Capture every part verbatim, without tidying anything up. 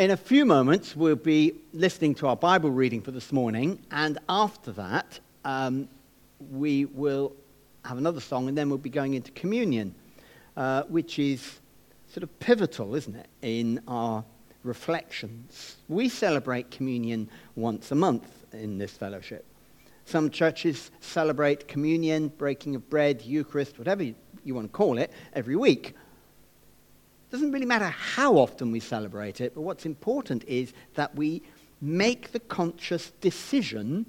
In a few moments, we'll be listening to our Bible reading for this morning, and after that, um, we will have another song, and then we'll be going into communion, uh, which is sort of pivotal, isn't it, in our reflections. We celebrate communion once a month in this fellowship. Some churches celebrate communion, breaking of bread, Eucharist, whatever you, you want to call it, every week. It doesn't really matter how often we celebrate it, but what's important is that we make the conscious decision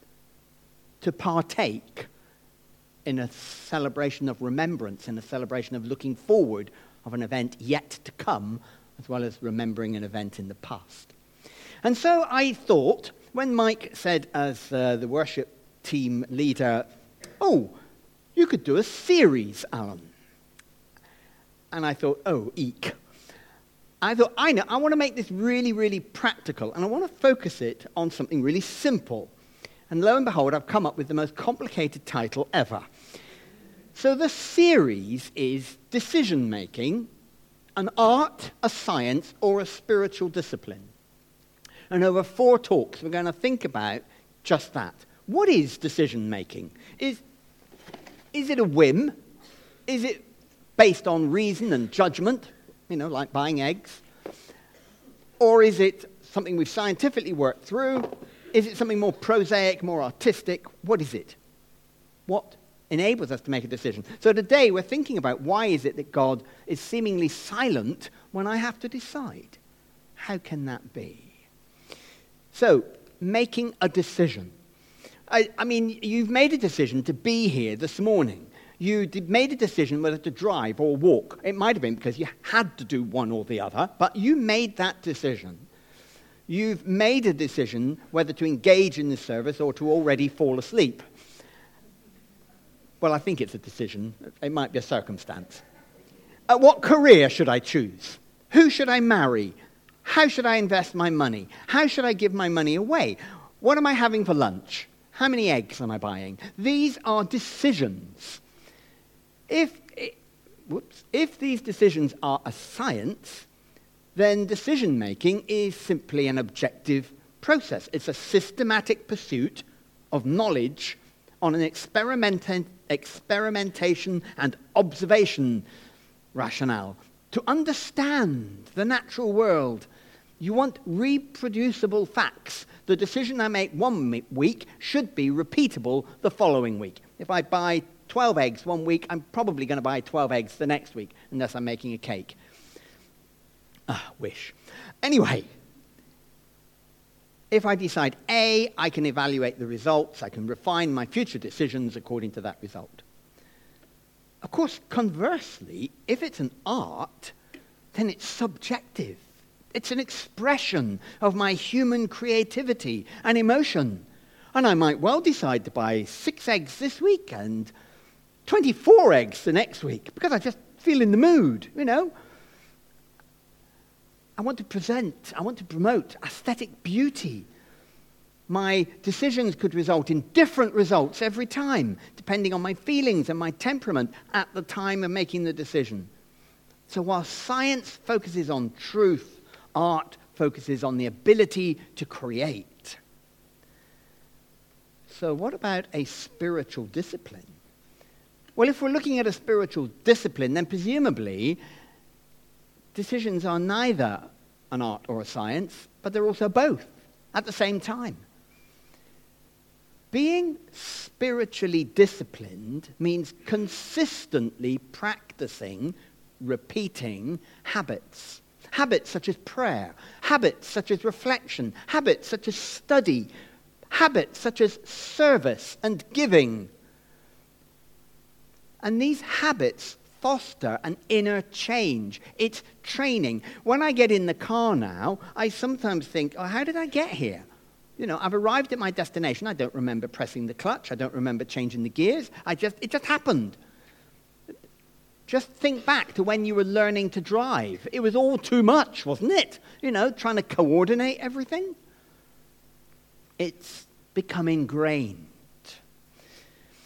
to partake in a celebration of remembrance, in a celebration of looking forward of an event yet to come, as well as remembering an event in the past. And so I thought, when Mike said as uh, the worship team leader, oh, you could do a series, Alan. And I thought, oh, eek. I thought, I know, I want to make this really, really practical, and I want to focus it on something really simple. And lo and behold, I've come up with the most complicated title ever. So the series is decision-making, an art, a science, or a spiritual discipline. And over four talks, we're going to think about just that. What is decision-making? Is, is it a whim? Is it based on reason and judgment, you know, like buying eggs? Or is it something we've scientifically worked through? Is it something more prosaic, more artistic? What is it? What enables us to make a decision? So today we're thinking about why is it that God is seemingly silent when I have to decide? How can that be? So, making a decision. I, I mean, you've made a decision to be here this morning. You did, made a decision whether to drive or walk. It might have been because you had to do one or the other, but you made that decision. You've made a decision whether to engage in the service or to already fall asleep. Well, I think it's a decision. It might be a circumstance. Uh, what career should I choose? Who should I marry? How should I invest my money? How should I give my money away? What am I having for lunch? How many eggs am I buying? These are decisions. If, whoops, if these decisions are a science, then decision-making is simply an objective process. It's a systematic pursuit of knowledge on an experiment- experimentation and observation rationale. To understand the natural world, you want reproducible facts. The decision I make one week should be repeatable the following week. If I buy twelve eggs one week, I'm probably going to buy twelve eggs the next week, unless I'm making a cake. Ah, wish. Anyway, if I decide A, I can evaluate the results. I can refine my future decisions according to that result. Of course, conversely, if it's an art, then it's subjective. It's an expression of my human creativity and emotion. And I might well decide to buy six eggs this week and twenty-four eggs the next week because I just feel in the mood, you know. I want to present, I want to promote aesthetic beauty. My decisions could result in different results every time, depending on my feelings and my temperament at the time of making the decision. So while science focuses on truth, art focuses on the ability to create. So what about a spiritual discipline? Well, if we're looking at a spiritual discipline, then presumably decisions are neither an art or a science, but they're also both at the same time. Being spiritually disciplined means consistently practicing, repeating habits. Habits such as prayer, habits such as reflection, habits such as study, habits such as service and giving. And these habits foster an inner change. It's training. When I get in the car now, I sometimes think, oh, how did I get here? You know, I've arrived at my destination. I don't remember pressing the clutch. I don't remember changing the gears. I just, it just happened. Just think back to when you were learning to drive. It was all too much, wasn't it? You know, trying to coordinate everything. It's become ingrained.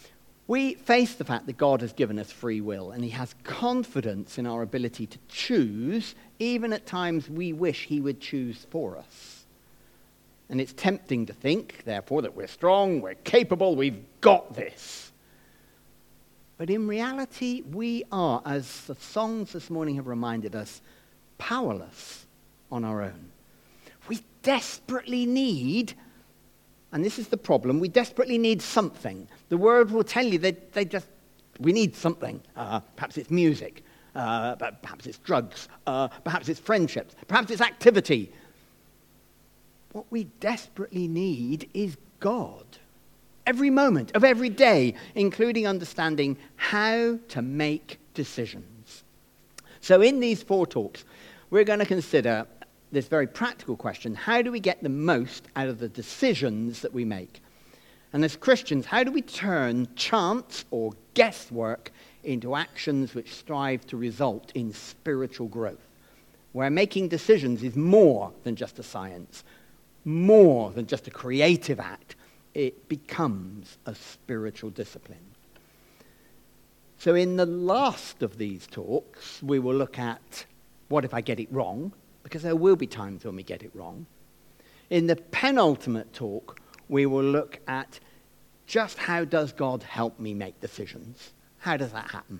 We face the fact that God has given us free will, and he has confidence in our ability to choose, even at times we wish he would choose for us. And it's tempting to think, therefore, that we're strong, we're capable, we've got this. But in reality, we are, as the songs this morning have reminded us, powerless on our own. We desperately need, and this is the problem, we desperately need something. The world will tell you that they just, we need something. Uh, perhaps it's music, uh, perhaps it's drugs, uh, perhaps it's friendships, perhaps it's activity. What we desperately need is God. Every moment of every day, including understanding how to make decisions. So in these four talks, we're going to consider this very practical question: how do we get the most out of the decisions that we make? And as Christians, how do we turn chance or guesswork into actions which strive to result in spiritual growth, where making decisions is more than just a science, more than just a creative act? It becomes a spiritual discipline. So in the last of these talks, we will look at what if I get it wrong, because there will be times when we get it wrong. In the penultimate talk, we will look at just how does God help me make decisions? How does that happen?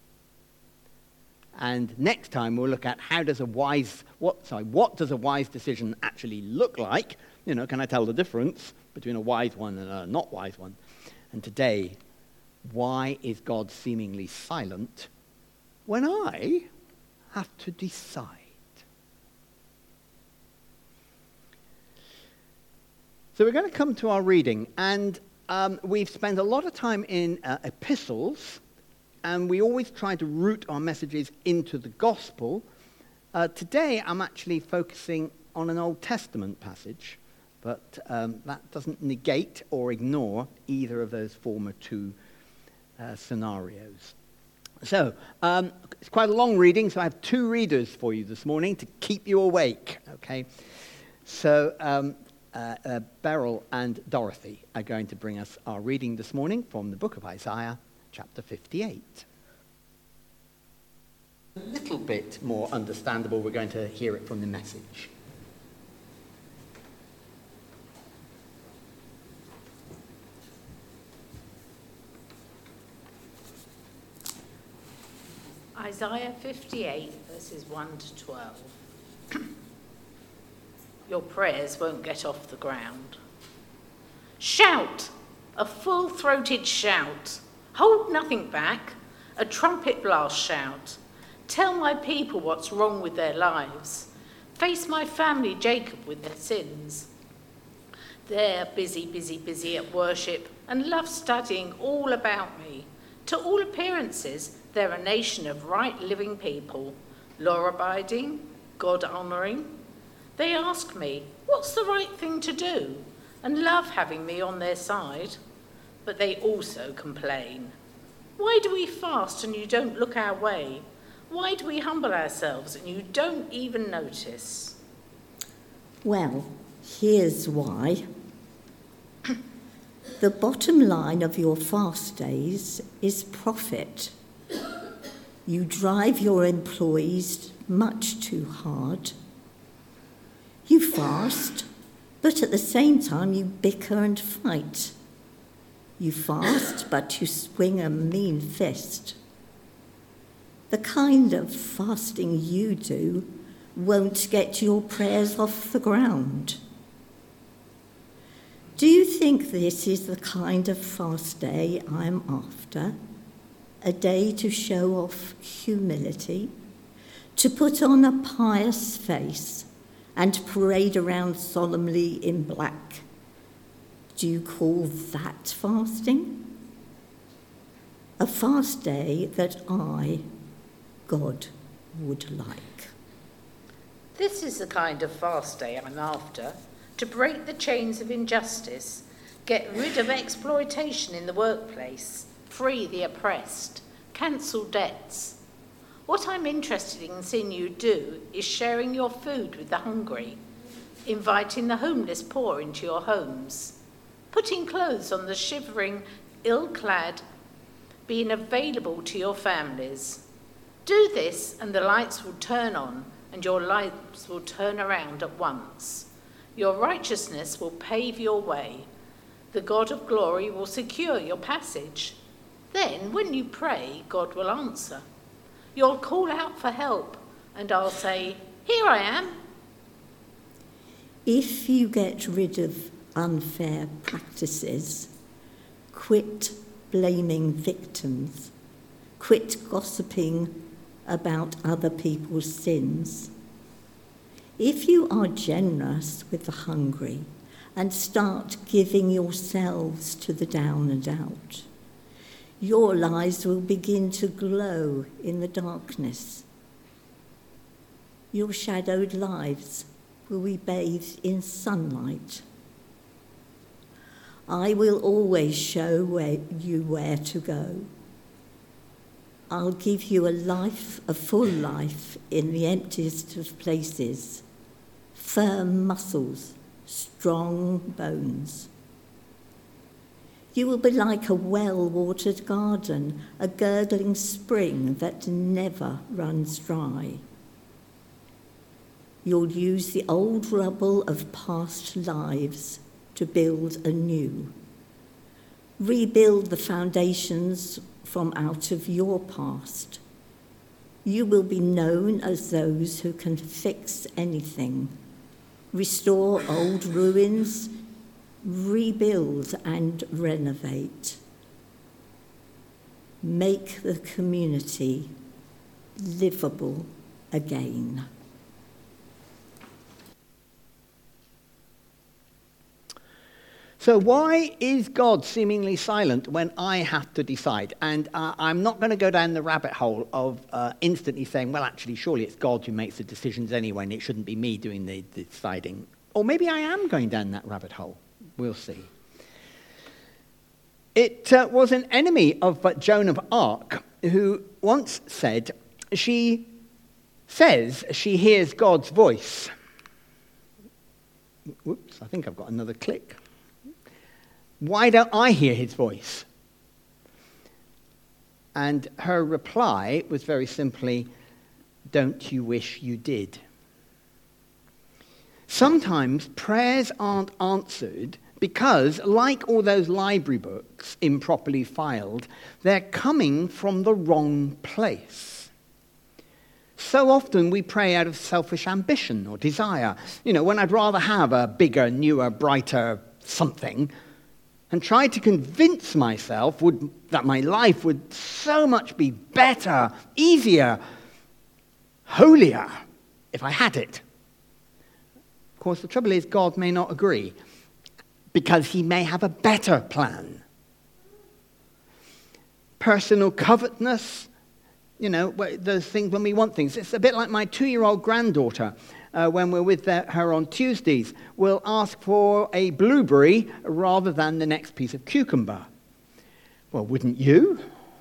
And next time we'll look at how does a wise, what, sorry, what does a wise decision actually look like? You know, can I tell the difference between a wise one and a not wise one? And today, why is God seemingly silent when I have to decide? So we're going to come to our reading, and um, we've spent a lot of time in uh, epistles, and we always try to root our messages into the gospel. Uh, today, I'm actually focusing on an Old Testament passage, but um, that doesn't negate or ignore either of those former two uh, scenarios. So, um, it's quite a long reading, so I have two readers for you this morning to keep you awake, okay? So, um, uh, uh, Beryl and Dorothy are going to bring us our reading this morning from the book of Isaiah, chapter fifty-eight. A little bit more understandable, we're going to hear it from the Message. Isaiah fifty-eight, verses one to twelve. Your prayers won't get off the ground. Shout, a full-throated shout. Hold nothing back, a trumpet blast shout. Tell my people what's wrong with their lives. Face my family, Jacob, with their sins. They're busy, busy, busy at worship and love studying all about me. To all appearances, they're a nation of right living people, law-abiding, God-honouring. They ask me, what's the right thing to do, and love having me on their side. But they also complain. Why do we fast and you don't look our way? Why do we humble ourselves and you don't even notice? Well, here's why. The bottom line of your fast days is profit. You drive your employees much too hard. You fast, but at the same time you bicker and fight. You fast, but you swing a mean fist. The kind of fasting you do won't get your prayers off the ground. Do you think this is the kind of fast day I'm after? A day to show off humility, to put on a pious face and parade around solemnly in black. Do you call that fasting? A fast day that I, God, would like. This is the kind of fast day I'm after, to break the chains of injustice, get rid of exploitation in the workplace, free the oppressed, cancel debts. What I'm interested in seeing you do is sharing your food with the hungry, inviting the homeless poor into your homes, putting clothes on the shivering, ill-clad, being available to your families. Do this and the lights will turn on and your lives will turn around at once. Your righteousness will pave your way. The God of glory will secure your passage. Then, when you pray, God will answer. You'll call out for help, and I'll say, "Here I am." If you get rid of unfair practices, quit blaming victims, quit gossiping about other people's sins, if you are generous with the hungry and start giving yourselves to the down and out, your lives will begin to glow in the darkness. Your shadowed lives will be bathed in sunlight. I will always show where you where to go. I'll give you a life, a full life in the emptiest of places, firm muscles, strong bones. You will be like a well-watered garden, a gurgling spring that never runs dry. You'll use the old rubble of past lives to build anew. Rebuild the foundations from out of your past. You will be known as those who can fix anything, restore old ruins, rebuild and renovate. Make the community livable again. So why is God seemingly silent when I have to decide? And uh, I'm not going to go down the rabbit hole of uh, instantly saying, well, actually, surely it's God who makes the decisions anyway, and it shouldn't be me doing the, the deciding. Or maybe I am going down that rabbit hole. We'll see. It uh, was an enemy of uh, Joan of Arc who once said, she says she hears God's voice. Whoops, I think I've got another click. Why don't I hear his voice? And her reply was very simply, don't you wish you did? Sometimes prayers aren't answered because, like all those library books improperly filed, they're coming from the wrong place. So often we pray out of selfish ambition or desire. You know, when I'd rather have a bigger, newer, brighter something, and try to convince myself would, that my life would so much be better, easier, holier if I had it. Of course, the trouble is God may not agree because he may have a better plan. Personal covetousness, you know, those things when we want things. It's a bit like my two-year-old granddaughter. Uh, when we're with the, her on Tuesdays, we'll ask for a blueberry rather than the next piece of cucumber. Well, wouldn't you?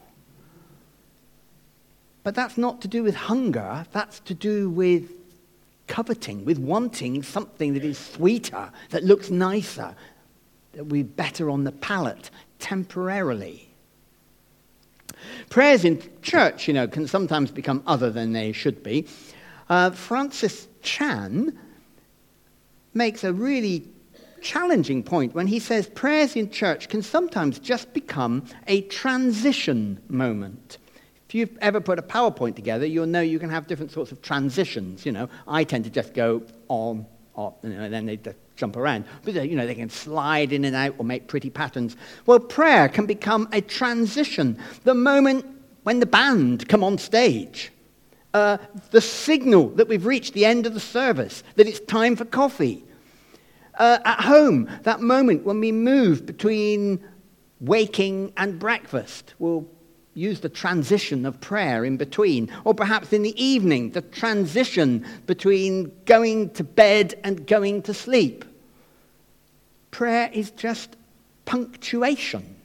But that's not to do with hunger. That's to do with coveting, with wanting something that is sweeter, that looks nicer, that will be better on the palate temporarily. Prayers in church, you know, can sometimes become other than they should be. Uh, Francis Chan makes a really challenging point when he says prayers in church can sometimes just become a transition moment. If you've ever put a PowerPoint together, you'll know you can have different sorts of transitions. You know, I tend to just go on, off, you know, and then they just jump around. But, you know, they can slide in and out or make pretty patterns. Well, prayer can become a transition. The moment when the band come on stage. Uh, the signal that we've reached the end of the service, that it's time for coffee. Uh, at home, that moment when we move between waking and breakfast, we'll use the transition of prayer in between. Or perhaps in the evening, the transition between going to bed and going to sleep. Prayer is just punctuation.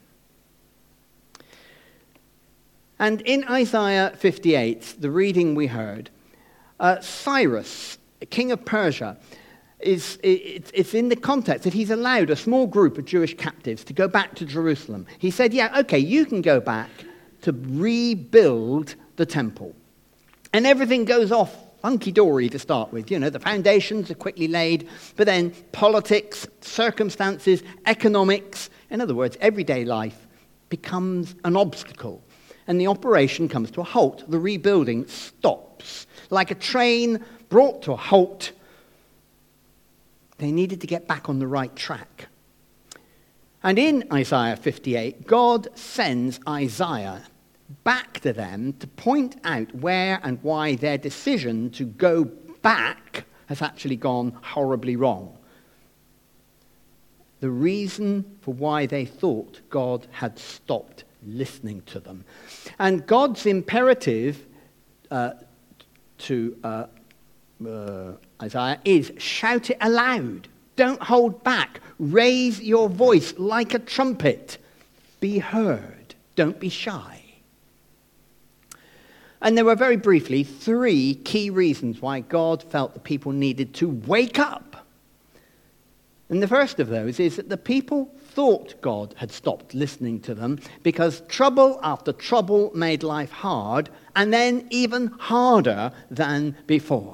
And in Isaiah fifty-eight, the reading we heard, uh, Cyrus, king of Persia, is it, it's in the context that he's allowed a small group of Jewish captives to go back to Jerusalem. He said, yeah, okay, you can go back, to rebuild the temple. And everything goes off hunky-dory to start with. You know, the foundations are quickly laid, but then politics, circumstances, economics, in other words, everyday life becomes an obstacle. And the operation comes to a halt. The rebuilding stops. Like a train brought to a halt, they needed to get back on the right track. And in Isaiah fifty-eight, God sends Isaiah back to them to point out where and why their decision to go back has actually gone horribly wrong. The reason for why they thought God had stopped listening to them. And God's imperative uh, to uh, uh, Isaiah is, shout it aloud. Don't hold back. Raise your voice like a trumpet. Be heard. Don't be shy. And there were, very briefly, three key reasons why God felt the people needed to wake up. And the first of those is that the people thought God had stopped listening to them because trouble after trouble made life hard, and then even harder than before.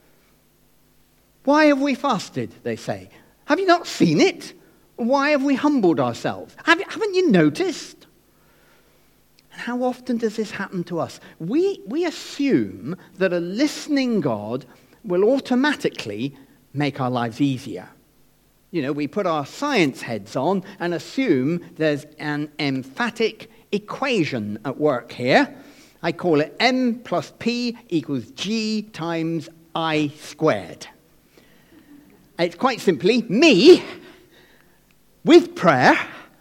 Why have we fasted, they say? Have you not seen it? Why have we humbled ourselves? Have you, haven't you noticed? And how often does this happen to us? We, we assume that a listening God will automatically make our lives easier. You know, we put our science heads on and assume there's an emphatic equation at work here. I call it M plus P equals G times I squared. It's quite simply me, with prayer,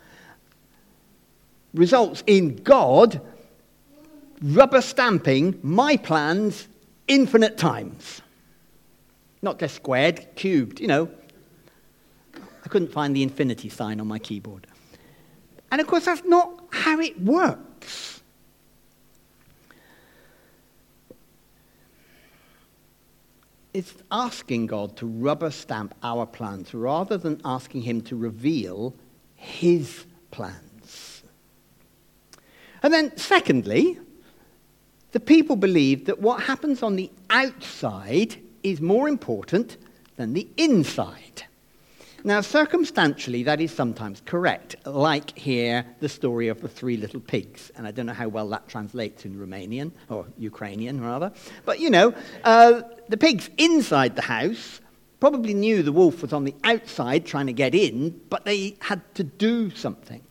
results in God rubber stamping my plans infinite times. Not just squared, cubed, you know. I couldn't find the infinity sign on my keyboard. And of course, that's not how it works. It's asking God to rubber stamp our plans rather than asking him to reveal his plans. And then secondly, the people believe that what happens on the outside is more important than the inside. Now, circumstantially, that is sometimes correct, like here, the story of the three little pigs. And I don't know how well that translates in Romanian, or Ukrainian, rather. But, you know, uh, the pigs inside the house probably knew the wolf was on the outside trying to get in, but they had to do something.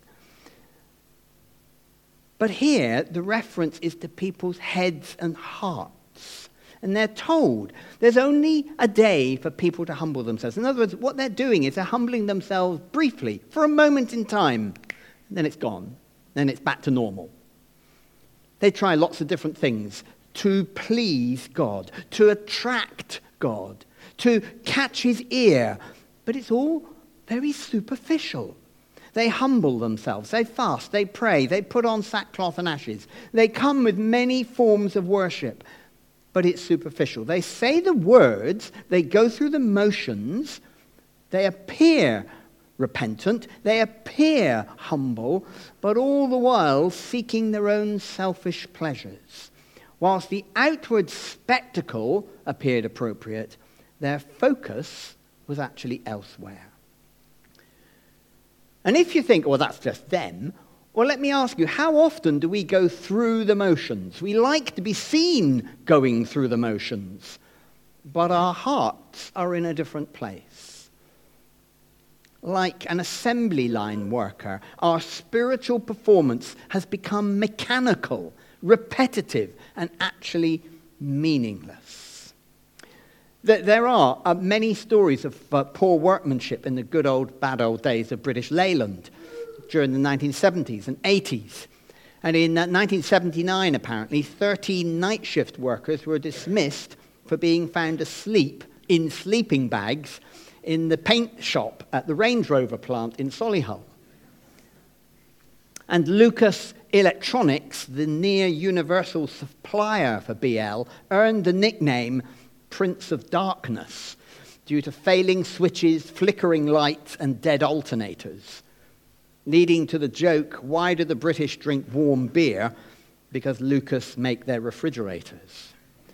But here, the reference is to people's heads and hearts. And they're told there's only a day for people to humble themselves. In other words, what they're doing is they're humbling themselves briefly, for a moment in time. And then it's gone. Then it's back to normal. They try lots of different things to please God, to attract God, to catch his ear. But it's all very superficial. They humble themselves. They fast. They pray. They put on sackcloth and ashes. They come with many forms of worship. But it's superficial. They say the words, they go through the motions, they appear repentant, they appear humble, but all the while seeking their own selfish pleasures. Whilst the outward spectacle appeared appropriate, their focus was actually elsewhere. And if you think, well, that's just them, well, let me ask you, how often do we go through the motions? We like to be seen going through the motions, but our hearts are in a different place. Like an assembly line worker, our spiritual performance has become mechanical, repetitive, and actually meaningless. There are uh, many stories of uh, poor workmanship in the good old, bad old days of British Leyland during the nineteen seventies and eighties. And in uh, nineteen seventy-nine, apparently, thirteen night shift workers were dismissed for being found asleep in sleeping bags in the paint shop at the Range Rover plant in Solihull. And Lucas Electronics, the near-universal supplier for B L, earned the nickname Prince of Darkness due to failing switches, flickering lights, and dead alternators, leading to the joke, why do the British drink warm beer because Lucas make their refrigerators.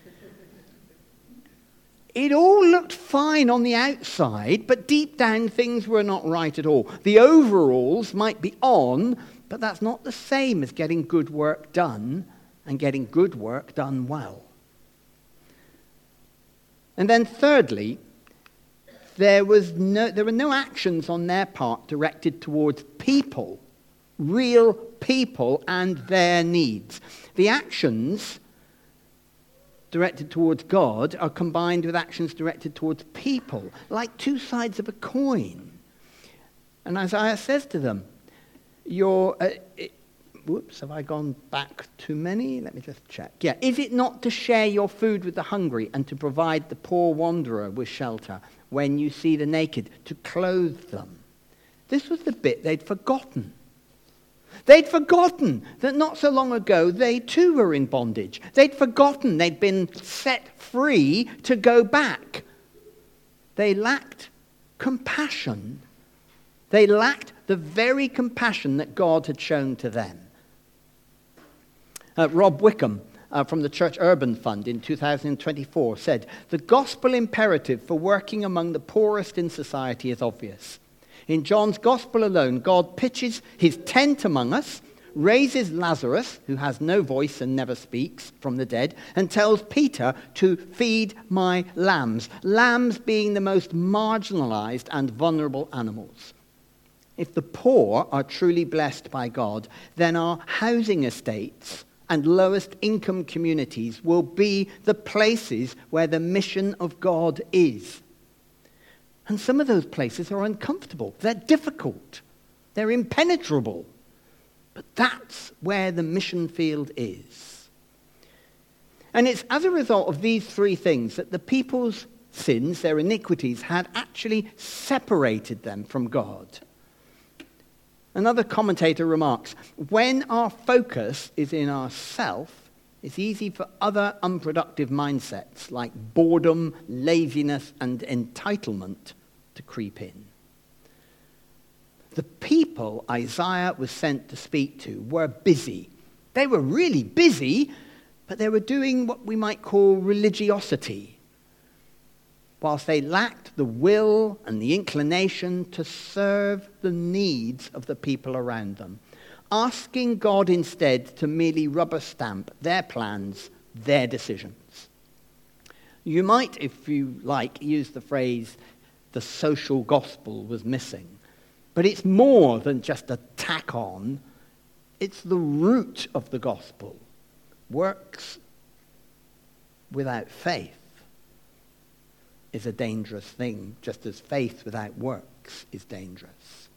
It all looked fine on the outside, but deep down things were not right at all. The overalls might be on, but that's not the same as getting good work done and getting good work done well. And then thirdly, there was no, there were no actions on their part directed towards people, real people and their needs. The actions directed towards God are combined with actions directed towards people, like two sides of a coin. And Isaiah says to them, "You're." Uh, it, whoops, have I gone back too many? Let me just check. Yeah, is it not to share your food with the hungry and to provide the poor wanderer with shelter when you see the naked, to clothe them? This was the bit they'd forgotten. They'd forgotten that not so long ago they too were in bondage. They'd forgotten they'd been set free to go back. They lacked compassion. They lacked the very compassion that God had shown to them. Uh, Rob Wickham uh, from the Church Urban Fund in two thousand twenty-four said, "The gospel imperative for working among the poorest in society is obvious. In John's Gospel alone, God pitches his tent among us, raises Lazarus, who has no voice and never speaks, from the dead, and tells Peter to feed my lambs, lambs being the most marginalized and vulnerable animals. If the poor are truly blessed by God, then our housing estates and lowest income communities will be the places where the mission of God is. And some of those places are uncomfortable. They're difficult. They're impenetrable. But that's where the mission field is." And it's as a result of these three things that the people's sins, their iniquities, had actually separated them from God. Another commentator remarks, "When our focus is in ourself, it's easy for other unproductive mindsets like boredom, laziness, and entitlement to creep in." The people Isaiah was sent to speak to were busy. They were really busy, but they were doing what we might call religiosity, whilst they lacked the will and the inclination to serve the needs of the people around them, asking God instead to merely rubber stamp their plans, their decisions. You might, if you like, use the phrase, "the social gospel was missing." But it's more than just a tack on. It's the root of the gospel. Works without faith is a dangerous thing, just as faith without works is dangerous.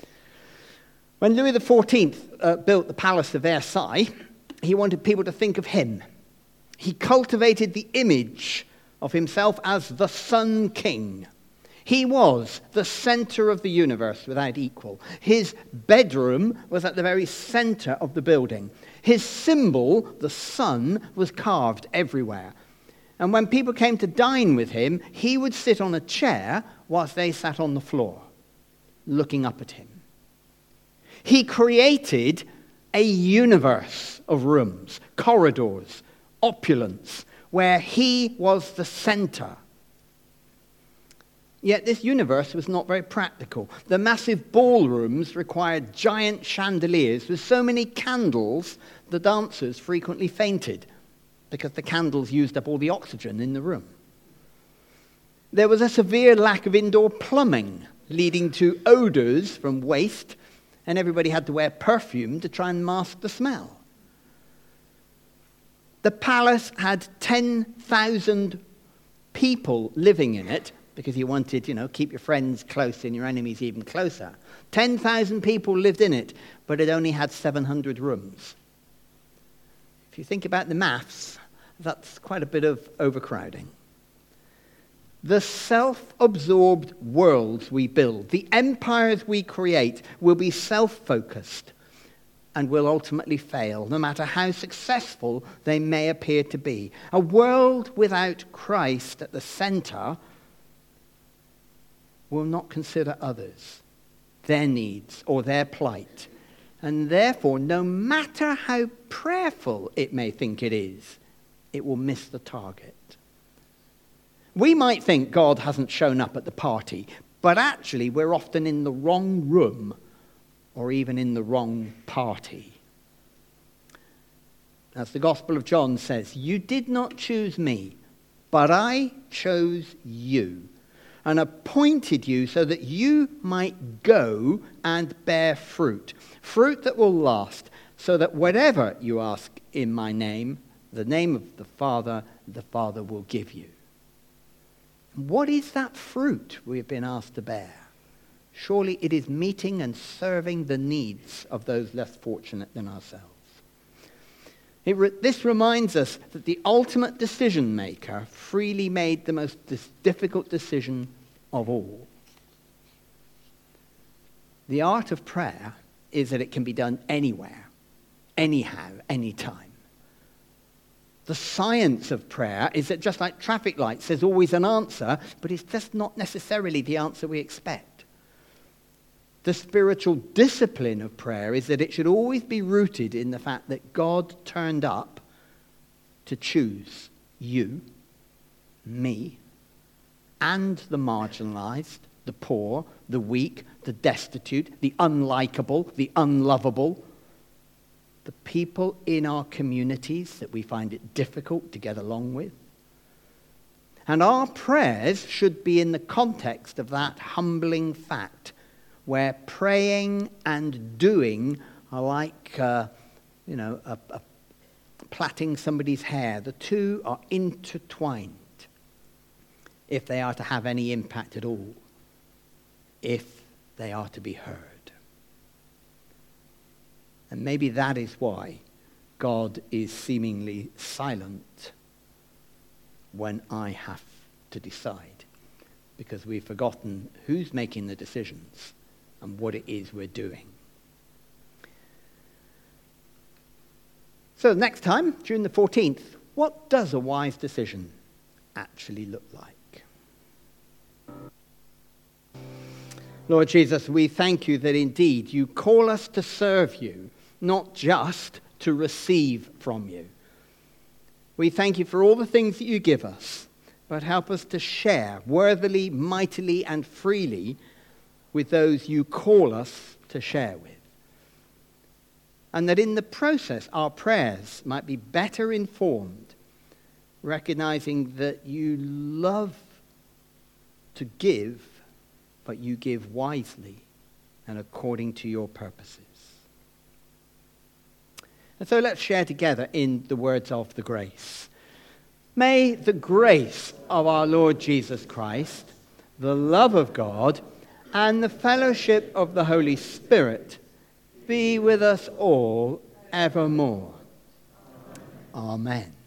When Louis the fourteenth uh, built the Palace of Versailles, he wanted people to think of him. He cultivated the image of himself as the Sun King. He was the center of the universe without equal. His bedroom was at the very center of the building. His symbol, the sun, was carved everywhere. And when people came to dine with him, he would sit on a chair whilst they sat on the floor, looking up at him. He created a universe of rooms, corridors, opulence, where he was the center. Yet this universe was not very practical. The massive ballrooms required giant chandeliers with so many candles, the dancers frequently fainted because the candles used up all the oxygen in the room. There was a severe lack of indoor plumbing, leading to odors from waste, and everybody had to wear perfume to try and mask the smell. The palace had ten thousand people living in it, because he wanted, you know, keep your friends close and your enemies even closer. ten thousand people lived in it, but it only had seven hundred rooms. If you think about the maths, that's quite a bit of overcrowding. The self-absorbed worlds we build, the empires we create, will be self-focused and will ultimately fail, no matter how successful they may appear to be. A world without Christ at the center will not consider others, their needs, or their plight, And therefore, no matter how prayerful it may think it is, it will miss the target. We might think God hasn't shown up at the party, but actually we're often in the wrong room or even in the wrong party. As the Gospel of John says, you did not choose me, but I chose you and appointed you so that you might go and bear fruit, fruit that will last, so that whatever you ask in my name, the name of the Father, the Father will give you. What is that fruit we've been asked to bear? Surely it is meeting and serving the needs of those less fortunate than ourselves. It re- this reminds us that the ultimate decision maker freely made the most dis- difficult decision of all. The art of prayer is that it can be done anywhere, anyhow, anytime. The science of prayer is that just like traffic lights, there's always an answer, but it's just not necessarily the answer we expect. The spiritual discipline of prayer is that it should always be rooted in the fact that God turned up to choose you, me, and the marginalized, the poor, the weak, the destitute, the unlikable, the unlovable, the people in our communities that we find it difficult to get along with. And our prayers should be in the context of that humbling fact, where praying and doing are like, uh, you know, a, a plaiting somebody's hair. The two are intertwined if they are to have any impact at all, if they are to be heard. And maybe that is why God is seemingly silent when I have to decide, because we've forgotten who's making the decisions and what it is we're doing. So next time, June the fourteenth, what does a wise decision actually look like? Lord Jesus, we thank you that indeed you call us to serve you, not just to receive from you. We thank you for all the things that you give us, but help us to share worthily, mightily, and freely with those you call us to share with. And that in the process, our prayers might be better informed, recognizing that you love to give, but you give wisely and according to your purposes. And so let's share together in the words of the grace. May the grace of our Lord Jesus Christ, the love of God, and the fellowship of the Holy Spirit be with us all evermore. Amen.